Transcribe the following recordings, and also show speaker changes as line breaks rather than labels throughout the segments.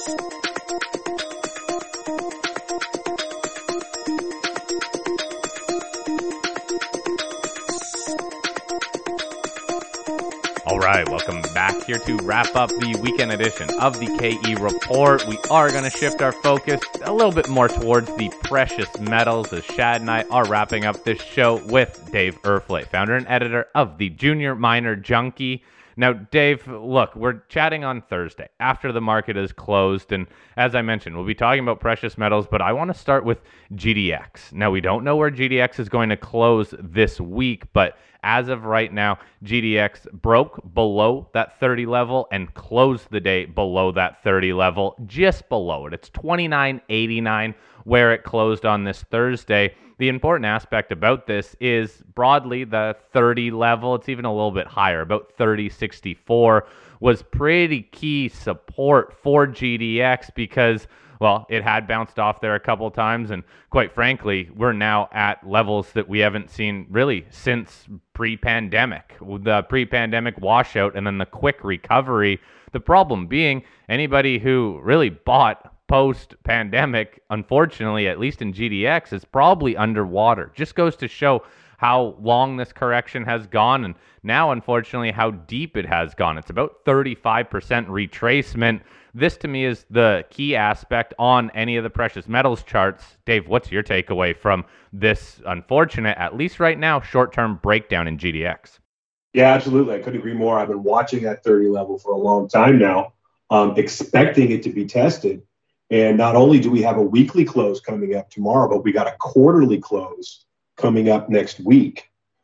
All right, welcome back here to wrap up the weekend edition of the KE Report. We are going to shift our focus a little bit more towards the precious metals as Shad and I are wrapping up this show with Dave Erfle, founder and editor of the Junior Miner Junkie. Now, Dave, look, we're chatting on Thursday after the market is closed, and as I mentioned, we'll be talking about precious metals, but I want to start with GDX. Now, we don't know where GDX is going to close this week, but as of right now, GDX broke below that 30 level and closed the day below that 30 level, just below it. It's 29.89 where it closed on this Thursday. The important aspect about this is broadly the 30 level. It's even a little bit higher, about 30.64 was pretty key support for GDX because, well, it had bounced off there a couple times, and quite frankly, we're now at levels that we haven't seen really since pre-pandemic. The pre-pandemic washout and then the quick recovery. The problem being anybody who really bought post-pandemic, unfortunately, at least in GDX, is probably underwater. Just goes to show how long this correction has gone, and now, unfortunately, how deep it has gone. It's about 35% retracement. This, to me, is the key aspect on any of the precious metals charts. Dave, what's your takeaway from this unfortunate, at least right now, short-term breakdown in GDX?
Yeah, absolutely. I couldn't agree more. I've been watching that 30 level for a long time now, expecting it to be tested. And not only do we have a weekly close coming up tomorrow, but we got a quarterly close coming up next week.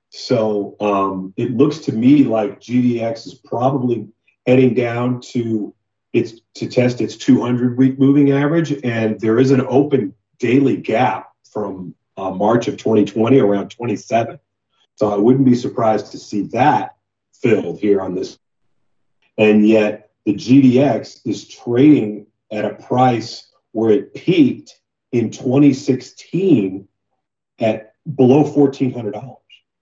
So it looks to me like GDX is probably heading down to test its 200-week moving average. And there is an open daily gap from March of 2020 around 27. So I wouldn't be surprised to see that filled here on this. And yet the GDX is trading at a price where it peaked in 2016 at below $1,400.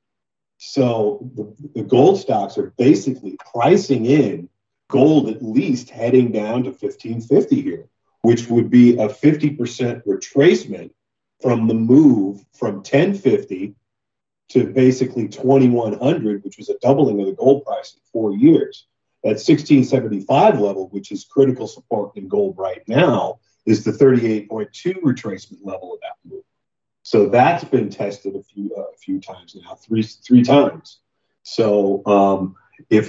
So the gold stocks are basically pricing in gold at least heading down to 1,550 here, which would be a 50% retracement from the move from 1,050 to basically 2,100, which was a doubling of the gold price in 4 years. At 1,675 level, which is critical support in gold right now, is the 38.2 retracement level of that move. So that's been tested a few times now, three times. So if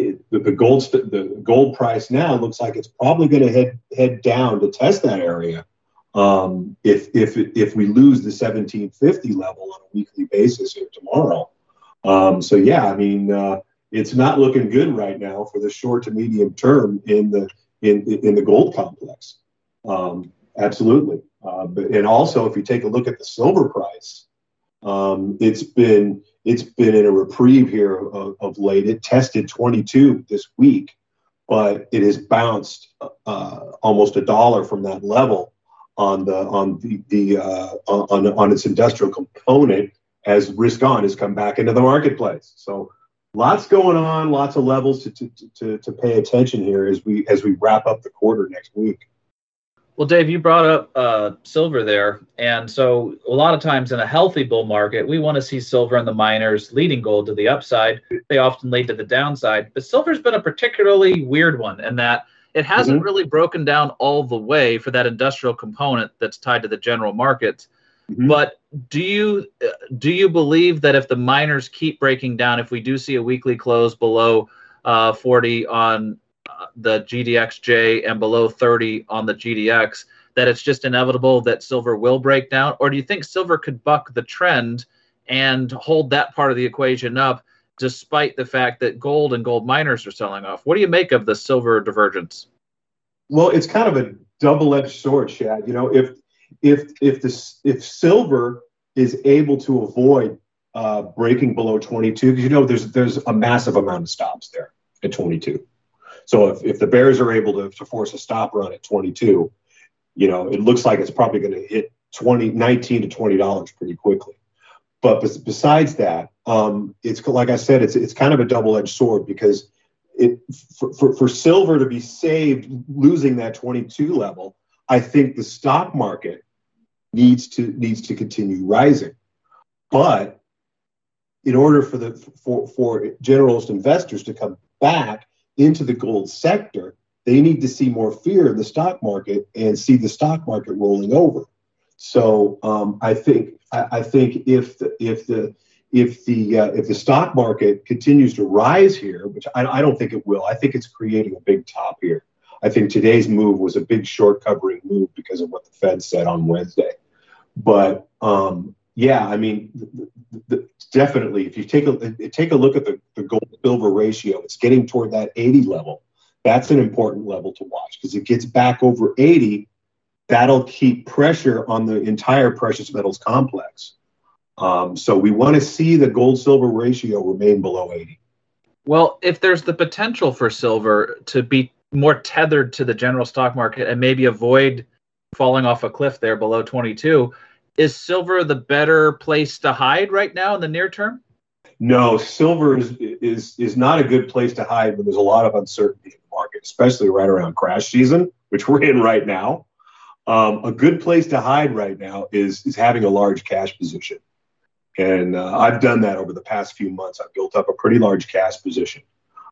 the gold price now looks like it's probably going to head down to test that area, if we lose the 1,750 level on a weekly basis here tomorrow. So yeah, I mean. It's not looking good right now for the short to medium term in the gold complex. Absolutely. And also, if you take a look at the silver price, it's been in a reprieve here of late. It tested 22 this week, but it has bounced almost $1 from that level on its industrial component as risk on has come back into the marketplace. So. Lots going on, lots of levels to pay attention here as we wrap up the quarter next week.
Well, Dave, you brought up silver there, and so a lot of times in a healthy bull market, we want to see silver and the miners leading gold to the upside. They often lead to the downside, but silver's been a particularly weird one in that it hasn't really broken down all the way for that industrial component that's tied to the general markets. But do you believe that if the miners keep breaking down, if we do see a weekly close below 40 on the GDXJ and below 30 on the GDX, that it's just inevitable that silver will break down? Or do you think silver could buck the trend and hold that part of the equation up despite the fact that gold and gold miners are selling off? What do you make of the silver divergence?
Well, it's kind of a double-edged sword, Shad. You know, if silver is able to avoid breaking below 22, because you know there's a massive amount of stops there at 22. So if the bears are able to force a stop run at 22, you know, it looks like it's probably going to hit $19 to $20 pretty quickly. But besides that, it's like I said, it's kind of a double-edged sword because for silver to be saved losing that 22 level, I think the stock market needs to continue rising. But in order for generalist investors to come back into the gold sector, they need to see more fear in the stock market and see the stock market rolling over. So I think if the stock market continues to rise here, which I don't think it will, I think it's creating a big top here. I think today's move was a big short covering move because of what the Fed said on Wednesday. But yeah, I mean, definitely, if you take a look at the gold silver ratio, it's getting toward that 80 level. That's an important level to watch because it gets back over 80. That'll keep pressure on the entire precious metals complex. So we want to see the gold silver ratio remain below 80.
Well, if there's the potential for silver to be more tethered to the general stock market and maybe avoid falling off a cliff there below 22, is silver the better place to hide right now in the near term?
No, silver is not a good place to hide when there's a lot of uncertainty in the market, especially right around crash season, which we're in right now. A good place to hide right now is having a large cash position. And I've done that over the past few months. I've built up a pretty large cash position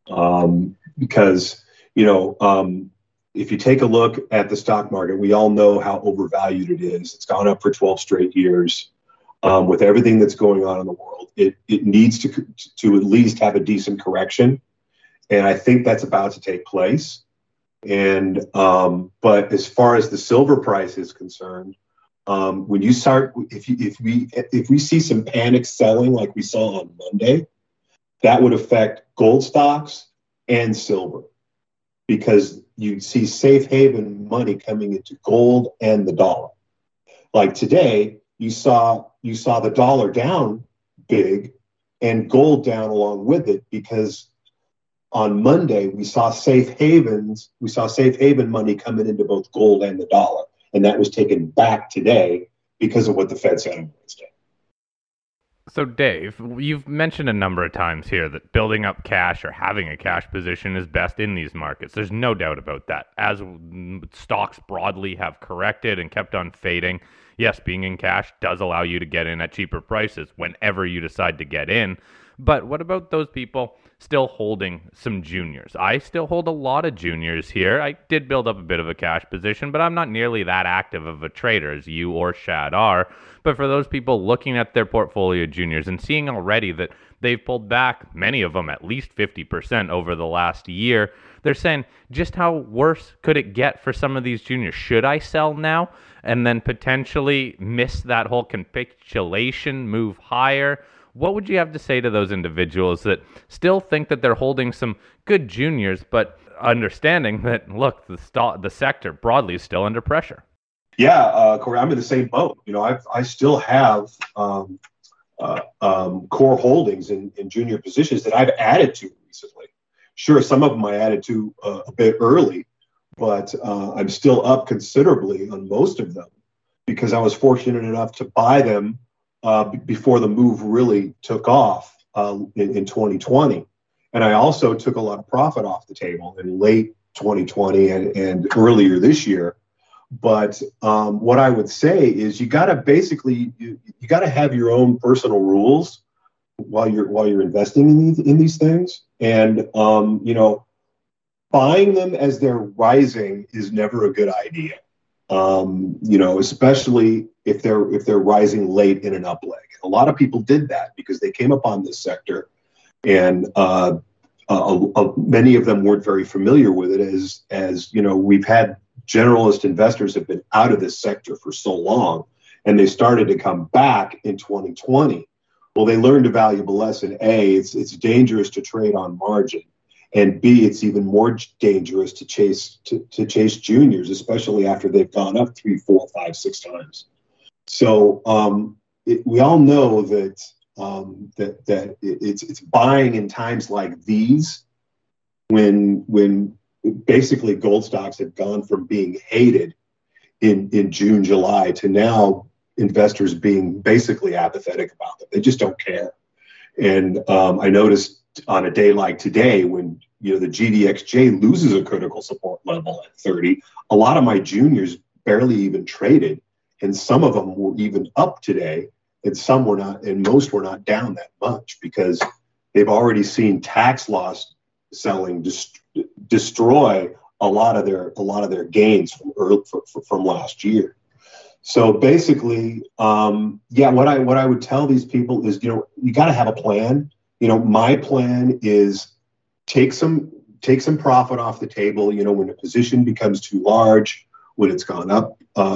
because, if you take a look at the stock market, we all know how overvalued it is. It's gone up for 12 straight years. With everything that's going on in the world, it needs to at least have a decent correction. And I think that's about to take place. And but as far as the silver price is concerned, when you start, if we see some panic selling like we saw on Monday, that would affect gold stocks and silver because you'd see safe haven money coming into gold and the dollar. Like today, you saw the dollar down big and gold down along with it because on Monday we saw safe haven money coming into both gold and the dollar. And that was taken back today because of what the Fed said on Wednesday.
So, Dave, you've mentioned a number of times here that building up cash or having a cash position is best in these markets. There's no doubt about that. As stocks broadly have corrected and kept on fading, yes, being in cash does allow you to get in at cheaper prices whenever you decide to get in. But what about those people still holding some juniors? I still hold a lot of juniors here. I did build up a bit of a cash position, but I'm not nearly that active of a trader as you or Shad are. But for those people looking at their portfolio juniors and seeing already that they've pulled back, many of them at least 50% over the last year, they're saying, just how worse could it get for some of these juniors? Should I sell now and then potentially miss that whole capitulation move higher? What would you have to say to those individuals that still think that they're holding some good juniors, but understanding that, look, the sector broadly is still under pressure?
Yeah, Corey, I'm in the same boat. I still have core holdings in junior positions that I've added to recently. Sure, some of them I added to a bit early, but I'm still up considerably on most of them because I was fortunate enough to buy them before the move really took off in 2020. And I also took a lot of profit off the table in late 2020 and earlier this year. But what I would say is you got to have your own personal rules while you're investing in these things. And buying them as they're rising is never a good idea. Especially if they're rising late in an up leg. A lot of people did that because they came upon this sector, and many of them weren't very familiar with it. As we've had generalist investors have been out of this sector for so long, and they started to come back in 2020. Well, they learned a valuable lesson. A, it's dangerous to trade on margin. And B, it's even more dangerous to chase juniors, especially after they've gone up 3, 4, 5, 6 times. So we all know that it's buying in times like these when basically gold stocks have gone from being hated in June, July to now investors being basically apathetic about them. They just don't care. And I noticed on a day like today when the GDXJ loses a critical support level at 30. A lot of my juniors barely even traded, and some of them were even up today, and some were not, and most were not down that much because they've already seen tax loss selling destroy a lot of their gains from last year. So basically, what I would tell these people is, you got to have a plan. My plan is take some profit off the table. When a position becomes too large, when it's gone up,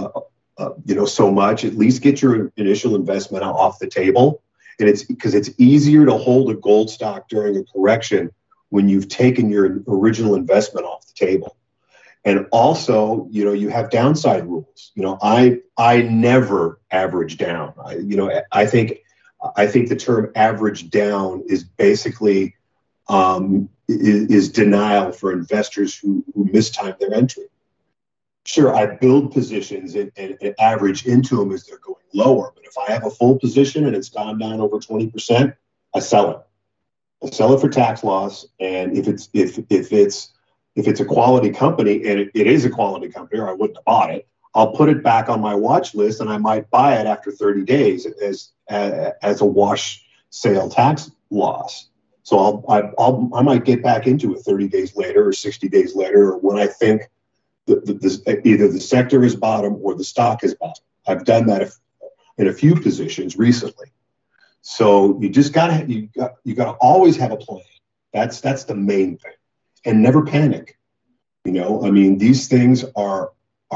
so much, at least get your initial investment off the table. And it's because it's easier to hold a gold stock during a correction when you've taken your original investment off the table. And also, you have downside rules. I never average down. I think the term average down is basically is denial for investors who mistime their entry. Sure, I build positions and average into them as they're going lower. But if I have a full position and it's gone down over 20%, I sell it. I sell it for tax loss. And if it's a quality company, and it is a quality company, or I wouldn't have bought it, I'll put it back on my watch list, and I might buy it after 30 days as a wash sale tax loss. So I might get back into it 30 days later or 60 days later, or when I think either the sector is bottom or the stock is bottom. I've done that in a few positions recently. So you just gotta always have a plan. That's the main thing, and never panic. These things are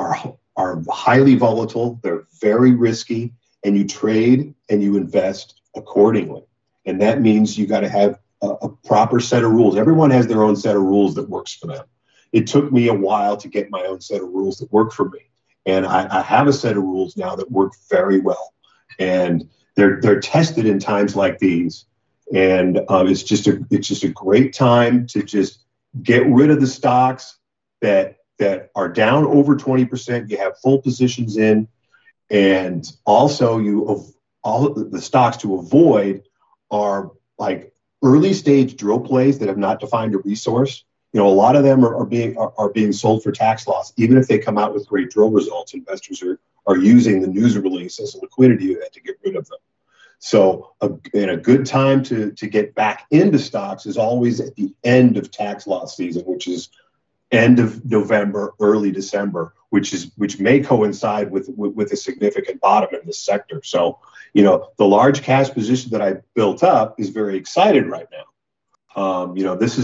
highly volatile. They're very risky, and you trade and you invest accordingly. And that means you got to have a proper set of rules. Everyone has their own set of rules that works for them. It took me a while to get my own set of rules that work for me. And I have a set of rules now that work very well. And they're tested in times like these. And it's just a great time to just get rid of the stocks that are down over 20%. You have full positions in. And also all the stocks to avoid are like early stage drill plays that have not defined a resource. A lot of them are being sold for tax loss. Even if they come out with great drill results, investors are using the news release as a liquidity event to get rid of them. So a good time to get back into stocks is always at the end of tax loss season, which is end of November, early December, which may coincide with a significant bottom in this sector. So, the large cash position that I built up is very excited right now. This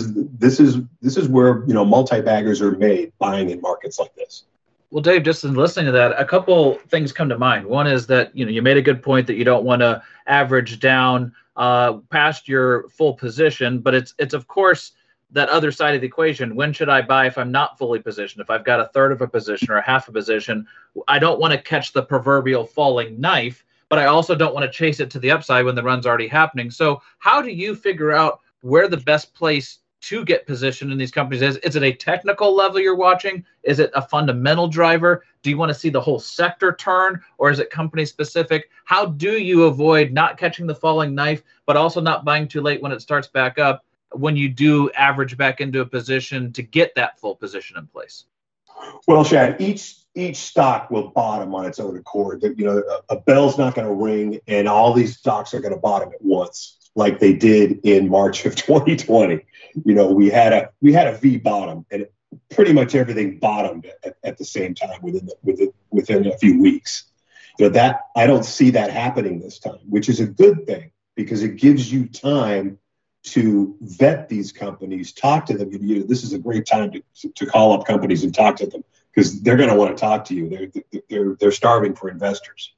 is where multi-baggers are made, buying in markets like this.
Well, Dave, just in listening to that, a couple things come to mind. One is that you made a good point that you don't want to average down past your full position, but it's of course that other side of the equation. When should I buy if I'm not fully positioned? If I've got a third of a position or a half a position, I don't want to catch the proverbial falling knife, but I also don't want to chase it to the upside when the run's already happening. So how do you figure out where the best place to get positioned in these companies is? Is it a technical level you're watching? Is it a fundamental driver? Do you want to see the whole sector turn, or is it company specific? How do you avoid not catching the falling knife, but also not buying too late when it starts back up, when you do average back into a position to get that full position in place?
Well, Shad, each stock will bottom on its own accord. A bell's not going to ring, and all these stocks are going to bottom at once, like they did in March of 2020. We had a V bottom, and pretty much everything bottomed at the same time within a few weeks. That I don't see that happening this time, which is a good thing because it gives you time to vet these companies, talk to them. This is a great time to call up companies and talk to them because they're going to want to talk to you. They're starving for investors.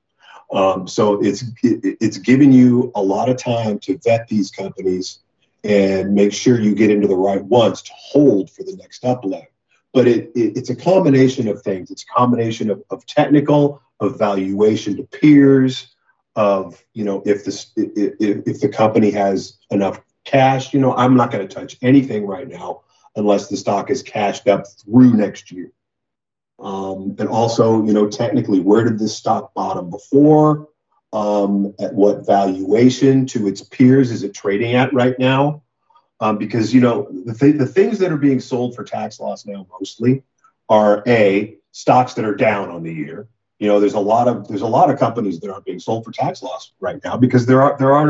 So it's giving you a lot of time to vet these companies and make sure you get into the right ones to hold for the next up leg. But it's a combination of things. It's a combination of technical, of valuation to peers, of if the company has enough cash. I'm not going to touch anything right now unless the stock is cashed up through next year. And also, technically, where did this stock bottom before? At what valuation to its peers is it trading at right now? because, the things that are being sold for tax loss now mostly are stocks that are down on the year. There's a lot of companies that aren't being sold for tax loss right now because there are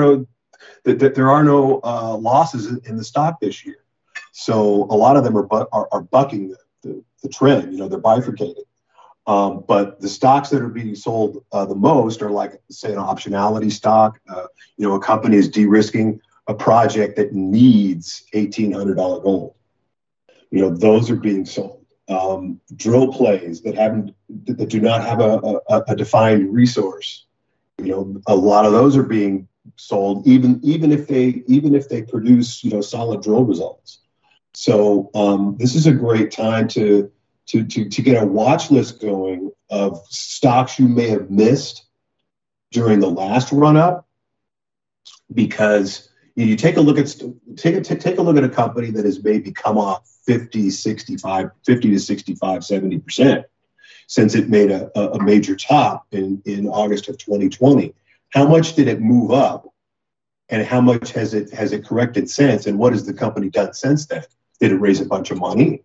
no losses in the stock this year. So a lot of them are bucking the trend. They're bifurcated. But the stocks that are being sold the most are like, say, an optionality stock. A company is de-risking a project that needs $1,800 gold. Those are being sold. Drill plays that do not have a defined resource. A lot of those are being sold, even if they produce solid drill results. So this is a great time to get a watch list going of stocks you may have missed during the last run up, because you take a look at a company that has maybe come off 50 to 65, 70% since it made a major top in August of 2020. How much did it move up, and how much has it corrected since, and what has the company done since then? Did it raise a bunch of money?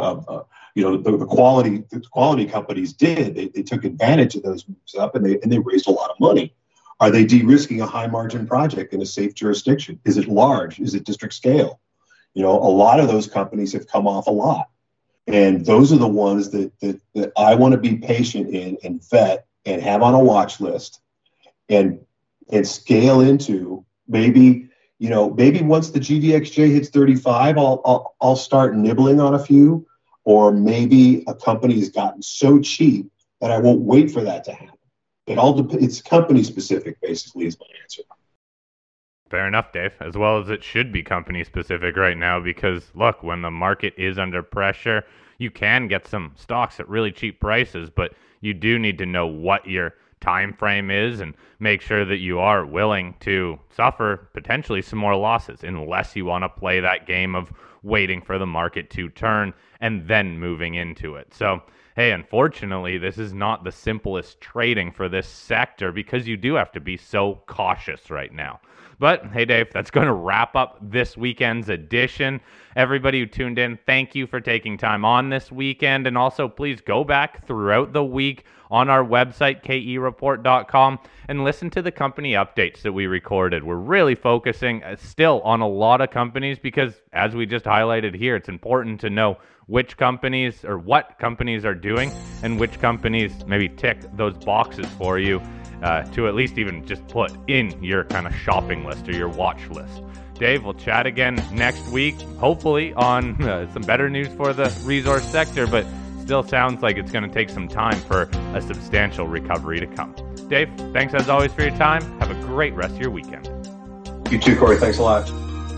The quality companies did. They took advantage of those moves up, and they raised a lot of money. Are they de-risking a high margin project in a safe jurisdiction? Is it large? Is it district scale? A lot of those companies have come off a lot, and those are the ones that I want to be patient in and vet and have on a watch list, and scale into. Maybe once the GDXJ hits 35, I'll start nibbling on a few, or maybe a company has gotten so cheap that I won't wait for that to happen. It's company specific, basically, is my answer.
Fair enough, Dave, as well as it should be company specific right now, because look, when the market is under pressure, you can get some stocks at really cheap prices, but you do need to know what your time frame is and make sure that you are willing to suffer potentially some more losses, unless you want to play that game of waiting for the market to turn and then moving into it. So, hey, unfortunately, this is not the simplest trading for this sector, because you do have to be so cautious right now. But hey, Dave, that's going to wrap up this weekend's edition. Everybody who tuned in, thank you for taking time on this weekend. And also, please go back throughout the week on our website, kereport.com, and listen to the company updates that we recorded. We're really focusing still on a lot of companies because, as we just highlighted here, it's important to know which companies or what companies are doing and which companies maybe tick those boxes for you to at least even just put in your kind of shopping list or your watch list. Dave, we'll chat again next week, hopefully on some better news for the resource sector, but still sounds like it's going to take some time for a substantial recovery to come. Dave, thanks as always for your time. Have a great rest of your weekend.
You too, Corey. Thanks a lot.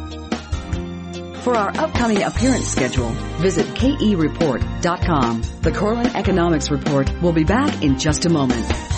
For our upcoming appearance schedule, visit kereport.com. The Corlin Economics Report will be back in just a moment.